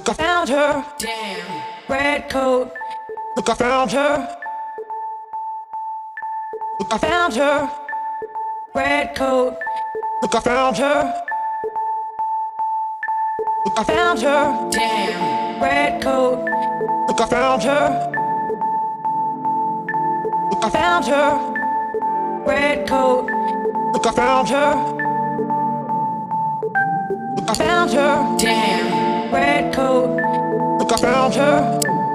Look, I found her. Damn. Red coat. Look, I found her. Look, I found her. Red coat. Look, I found her. Look, I found her. Damn. Red coat. Look, I found her. Look, I found her. Red coat. Look, I found her. Look, I found her. Damn. Red coat. Look, I found her.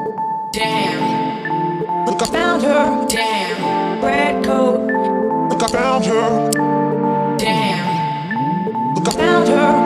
Damn. Look, I found her. Damn. Red coat. Look, I found her. Damn. Look, I found her.